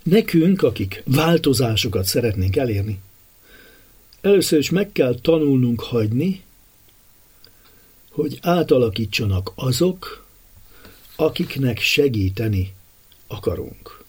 Nekünk, akik változásokat szeretnénk elérni, először is meg kell tanulnunk hagyni, hogy átalakítsanak azok, akiknek segíteni akarunk.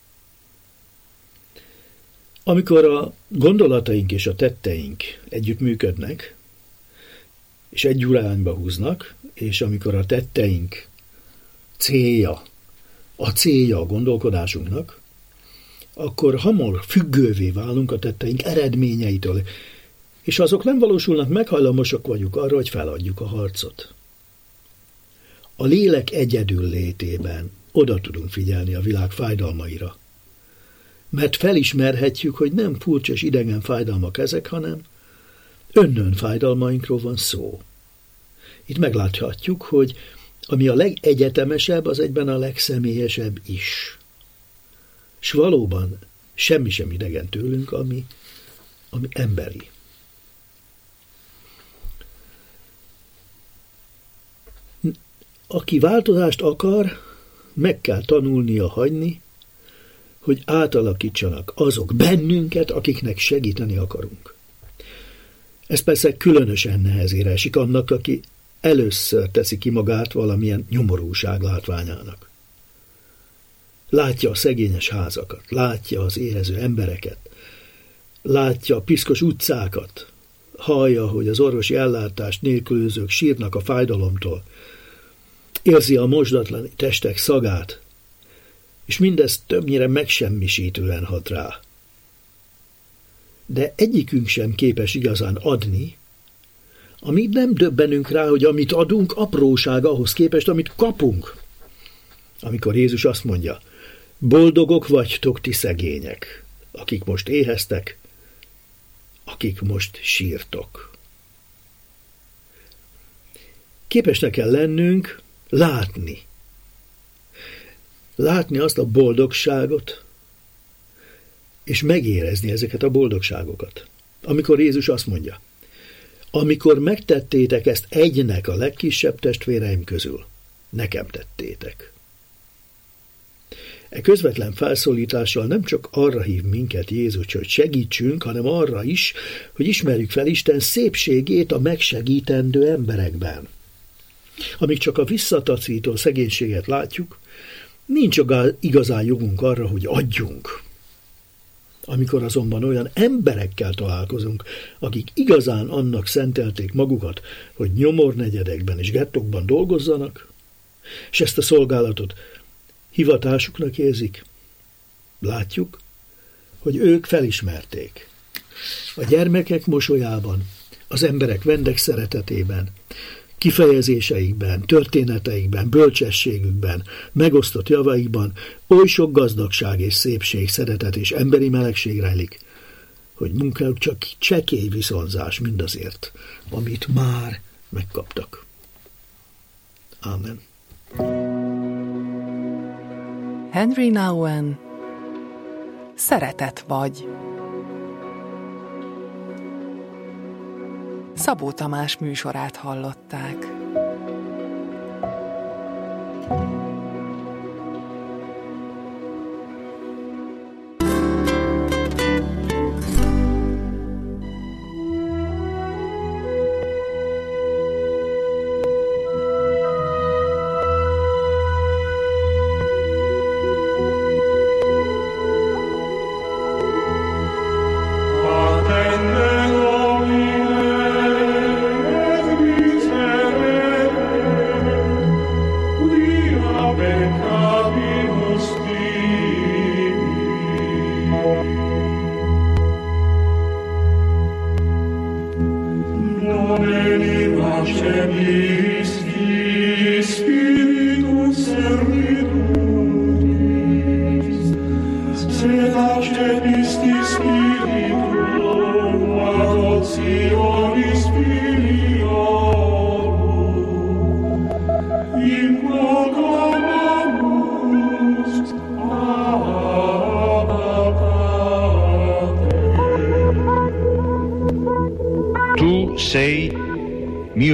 Amikor a gondolataink és a tetteink együtt működnek, és egy irányba húznak, és amikor a tetteink célja a gondolkodásunknak, akkor hamar függővé válunk a tetteink eredményeitől, és ha azok nem valósulnak meg, hajlamosak vagyunk arra, hogy feladjuk a harcot. A lélek egyedül létében oda tudunk figyelni a világ fájdalmaira, mert felismerhetjük, hogy nem furcsa és idegen fájdalmak ezek, hanem önnön fájdalmainkról van szó. Itt megláthatjuk, hogy ami a legegyetemesebb, az egyben a legszemélyesebb is. S valóban semmi sem idegen tőlünk, ami emberi. Aki változást akar, meg kell tanulnia hagyni, hogy átalakítsanak azok bennünket, akiknek segíteni akarunk. Ez persze különösen nehezére esik annak, aki először teszi ki magát valamilyen nyomorúság látványának. Látja a szegényes házakat, látja az érező embereket, látja a piszkos utcákat, hallja, hogy az orvosi ellátást nélkülözők sírnak a fájdalomtól, érzi a mosdatlan testek szagát, és mindez többnyire megsemmisítően hat rá. De egyikünk sem képes igazán adni, amíg nem döbbenünk rá, hogy amit adunk, apróság ahhoz képest, amit kapunk. Amikor Jézus azt mondja, boldogok vagytok ti szegények, akik most éheztek, akik most sírtok. Képesnek kell lennünk látni azt a boldogságot, és megérezni ezeket a boldogságokat. Amikor Jézus azt mondja, amikor megtettétek ezt egynek a legkisebb testvéreim közül, nekem tettétek. E közvetlen felszólítással nem csak arra hív minket Jézus, hogy segítsünk, hanem arra is, hogy ismerjük fel Isten szépségét a megsegítendő emberekben. Amíg csak a visszatacító szegénységet látjuk, nincs igazán jogunk arra, hogy adjunk. Amikor azonban olyan emberekkel találkozunk, akik igazán annak szentelték magukat, hogy nyomornegyedekben és gettókban dolgozzanak, és ezt a szolgálatot hivatásuknak érzik, látjuk, hogy ők felismerték. A gyermekek mosolyában, az emberek vendégszeretetében, kifejezéseikben, történeteikben, bölcsességükben, megosztott javaikban oly sok gazdagság és szépség, szeretet és emberi melegség rejlik, hogy munkájuk csak csekély viszonzás mindazért, amit már megkaptak. Ámen. Henry Nouwen, Szeretet vagy. Szabó Tamás műsorát hallották.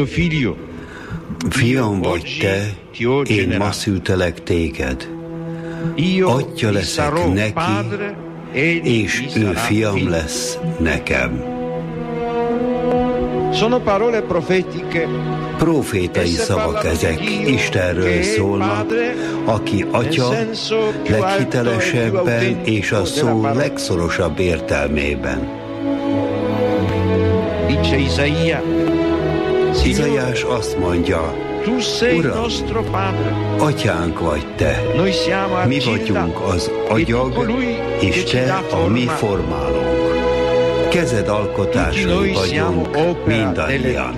Fiam vagy te, én ma szültelek téged. Atya leszek neki, és ő fiam lesz nekem. Profétai szavak ezek, Istenről szólnak, aki Atya leghitelesebben és a szó legszorosabb értelmében. Izaiás azt mondja, Uram, Atyánk vagy Te, mi vagyunk az agyag, és Te a mi formálónk. Kezed alkotásai vagyunk mindannyian.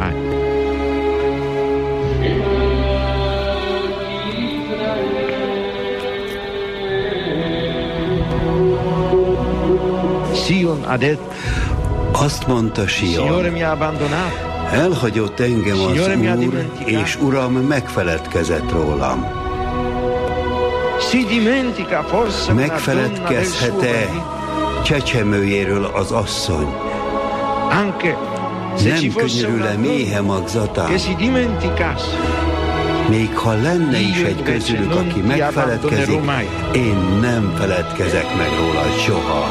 Azt mondta Sion, elhagyott engem az Úr, és Uram megfeledkezett rólam. Megfeledkezhet-e csecsemőjéről az asszony? Nem könyörül-e méhe magzatán? Még ha lenne is egy közülük, aki megfeledkezik, én nem feledkezek meg róla soha.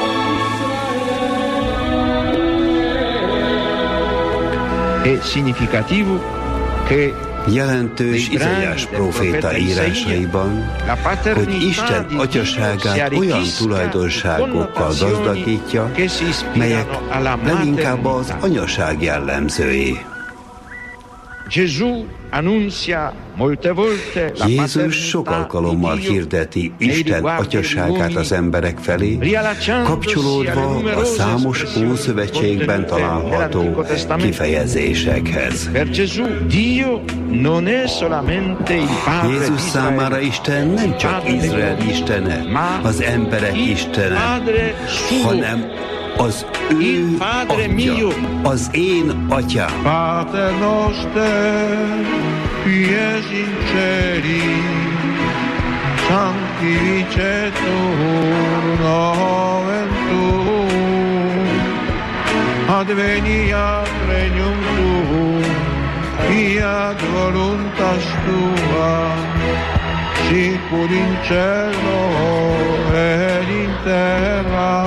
Jelentős Izaiás próféta írásaiban, hogy Isten atyaságát olyan tulajdonságokkal gazdagítja, melyek leginkább az anyaság jellemzői. Jézus sok alkalommal hirdeti Isten atyaságát az emberek felé, kapcsolódva a számos Ószövetségben található kifejezésekhez. Jézus számára Isten nem csak Izrael istene, az emberek istene, hanem az ő Atya, az én Atyám. Pater noster, qui es in celi, sanctificetur nomen tuum, adveniat regnum tuum, fiat voluntas tua, sicur in cielo et in terra.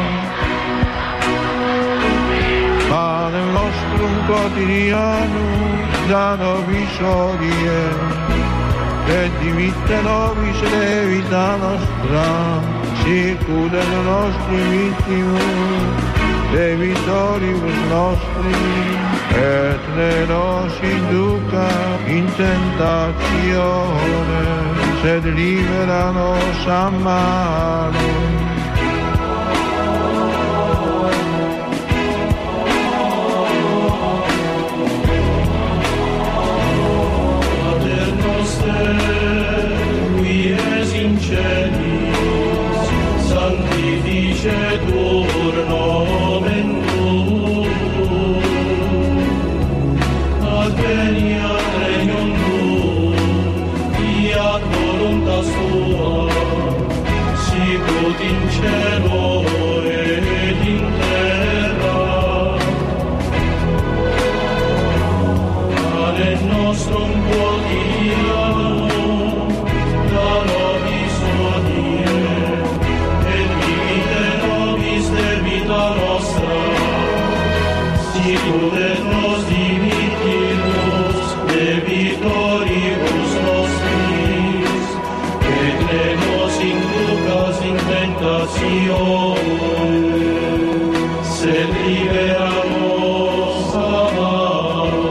Panem nostrum quotidianum da nobis hodie, et dimitte nobis debita nostra, sicut et nostri victimus debitoribus nostri, et ne nos induca in tentatione, sed libera nos a malo. Qui es in celis, sanctificetur nomen tuum, adveniat regnum tuum, fiat voluntas tua, sicut in cielo et in terra. Panem nostrum quotidianum da nobis hodie, et dimitte nobis debita nostra, sicut et nos dimittimus debitoribus nostris, et ne nos inducas in tentatione, sed libera nos a malo.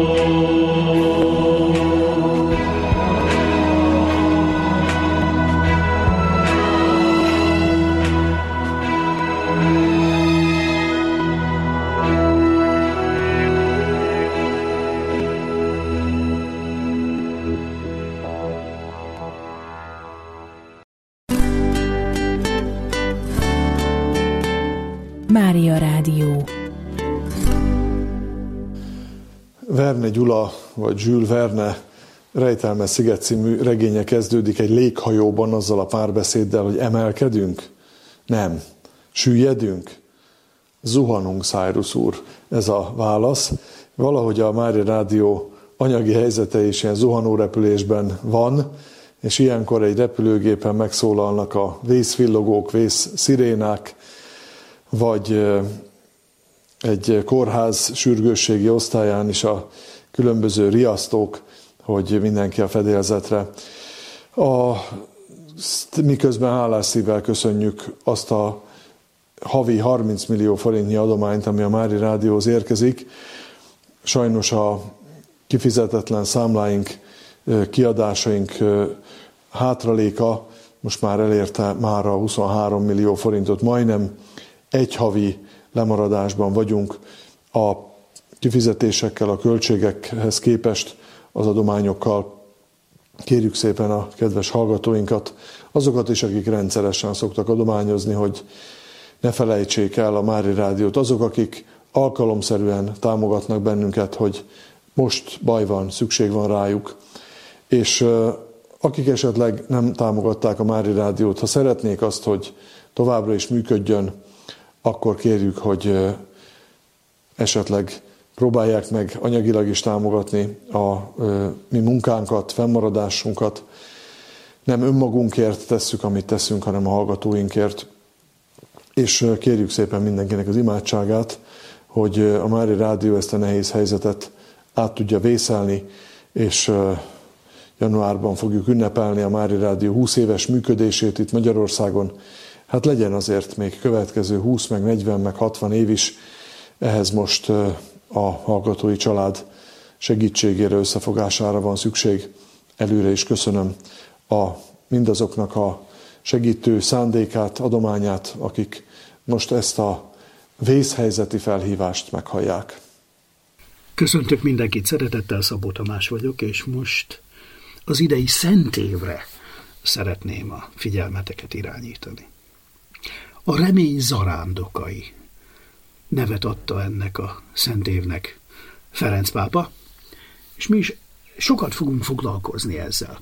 Mária Rádió. Verne Gyula, vagy Jules Verne Rejtelmes sziget című regénye kezdődik egy léghajóban azzal a párbeszéddel, hogy emelkedünk? Nem. Süllyedünk? Zuhanunk, Cyrus úr. Ez a válasz. Valahogy a Mária Rádió anyagi helyzete is ilyen zuhanórepülésben van, és ilyenkor egy repülőgépen megszólalnak a vészvillogók, vészszirénák, vagy egy kórház sürgősségi osztályán is a különböző riasztók, hogy mindenki a fedélzetre. Miközben hálás szívvel köszönjük azt a havi 30 millió forintnyi adományt, ami a Mári Rádióhoz érkezik. Sajnos a kifizetetlen számláink, kiadásaink hátraléka most már elérte már a 23 millió forintot, majdnem egy havi lemaradásban vagyunk a kifizetésekkel, a költségekhez képest az adományokkal. Kérjük szépen a kedves hallgatóinkat, azokat is, akik rendszeresen szoktak adományozni, hogy ne felejtsék el a Mári Rádiót. Azok, akik alkalomszerűen támogatnak bennünket, hogy most baj van, szükség van rájuk, és akik esetleg nem támogatták a Mári Rádiót, ha szeretnék azt, hogy továbbra is működjön, akkor kérjük, hogy esetleg próbálják meg anyagilag is támogatni a mi munkánkat, fennmaradásunkat. Nem önmagunkért tesszük, amit teszünk, hanem a hallgatóinkért. És kérjük szépen mindenkinek az imádságát, hogy a Mári Rádió ezt a nehéz helyzetet át tudja vészelni, és januárban fogjuk ünnepelni a Mári Rádió 20 éves működését itt Magyarországon. Hát legyen azért még következő 20, meg 40, meg 60 év is. Ehhez most a hallgatói család segítségére, összefogására van szükség. Előre is köszönöm mindazoknak a segítő szándékát, adományát, akik most ezt a vészhelyzeti felhívást meghallják. Köszöntök mindenkit, szeretettel, Szabó Tamás vagyok, és most az idei Szentévre szeretném a figyelmeteket irányítani. A remény zarándokai nevet adta ennek a Szentévnek Ferenc pápa, és mi is sokat fogunk foglalkozni ezzel.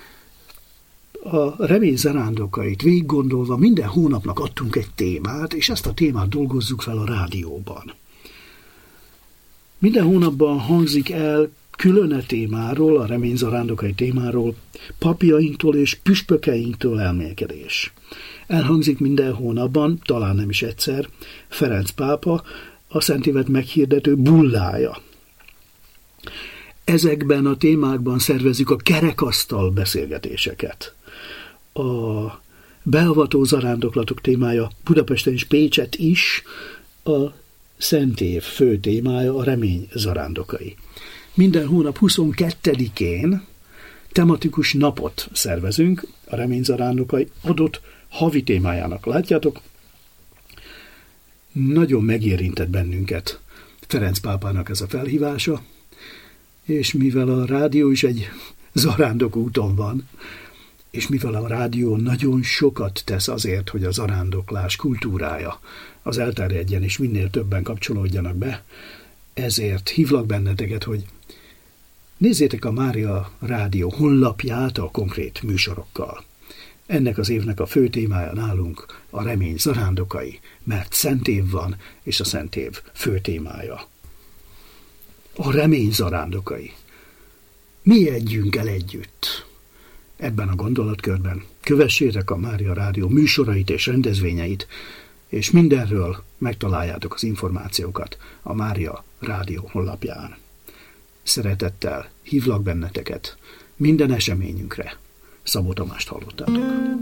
A remény zarándokait végig gondolva minden hónapnak adtunk egy témát, és ezt a témát dolgozzuk fel a rádióban. Minden hónapban hangzik el külön témáról, a remény zarándokai témáról, papjainktól és püspökeinktől elmélkedés. Elhangzik minden hónapban, talán nem is egyszer, Ferenc pápa, a Szentévet meghirdető bullája. Ezekben a témákban szervezzük a kerekasztal beszélgetéseket. A beavató zarándoklatok témája Budapesten és Pécset is, a Szentév fő témája a remény zarándokai. Minden hónap 22-én tematikus napot szervezünk a remény zarándokai adott havi témájának. Látjátok, nagyon megérintett bennünket Ferenc pápának ez a felhívása, és mivel a rádió is egy zarándok úton van, és mivel a rádió nagyon sokat tesz azért, hogy a zarándoklás kultúrája az elterjedjen, és minél többen kapcsolódjanak be, ezért hívlak benneteket, hogy nézzétek a Mária Rádió honlapját a konkrét műsorokkal. Ennek az évnek a fő témája nálunk a remény zarándokai, mert Szentév van, és a Szentév fő témája a remény zarándokai. Mi együnk el együtt ebben a gondolatkörben. Kövessétek a Mária Rádió műsorait és rendezvényeit, és mindenről megtaláljátok az információkat a Mária Rádió honlapján. Szeretettel hívlak benneteket minden eseményünkre. Szabó Tamást hallottátok.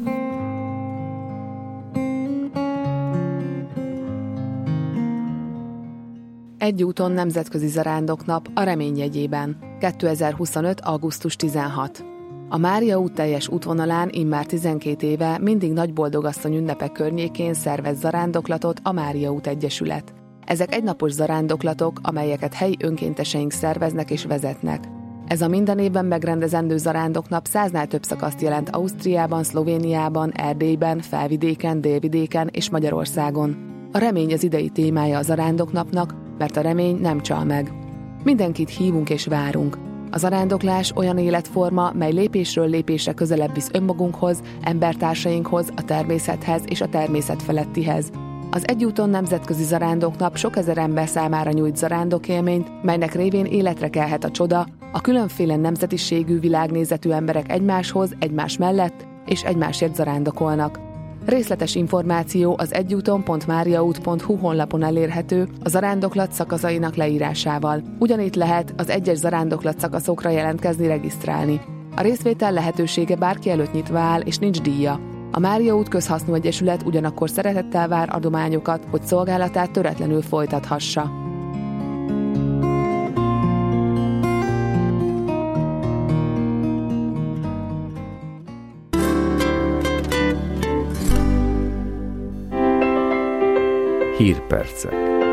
Egy úton nemzetközi zarándoknap a remény jegyében. 2025. augusztus 16. A Mária út teljes útvonalán immár 12 éve mindig Nagyboldogasszony ünnepek környékén szervez zarándoklatot a Mária út Egyesület. Ezek egynapos zarándoklatok, amelyeket helyi önkénteseink szerveznek és vezetnek. Ez a minden évben megrendezendő zarándoknap 100-nál több szakaszt jelent Ausztriában, Szlovéniában, Erdélyben, Felvidéken, Délvidéken és Magyarországon. A remény az idei témája a zarándoknapnak, mert a remény nem csal meg. Mindenkit hívunk és várunk. A zarándoklás olyan életforma, mely lépésről lépésre közelebb visz önmagunkhoz, embertársainkhoz, a természethez és a természet felettihez. Az Egyúton nemzetközi zarándoknap sok ezer ember számára nyújt zarándokélményt, melynek révén életre kelhet a csoda, A különféle nemzetiségű, világnézetű emberek egymáshoz, egymás mellett és egymásért zarándokolnak. Részletes információ az egyúton.mariaút.hu honlapon elérhető a zarándoklat szakaszainak leírásával. Ugyanitt lehet az egyes zarándoklat szakaszokra jelentkezni, regisztrálni. A részvétel lehetősége bárki előtt nyitva áll, és nincs díja. A Mária út Közhasznú Egyesület ugyanakkor szeretettel vár adományokat, hogy szolgálatát töretlenül folytathassa. Hírpercek.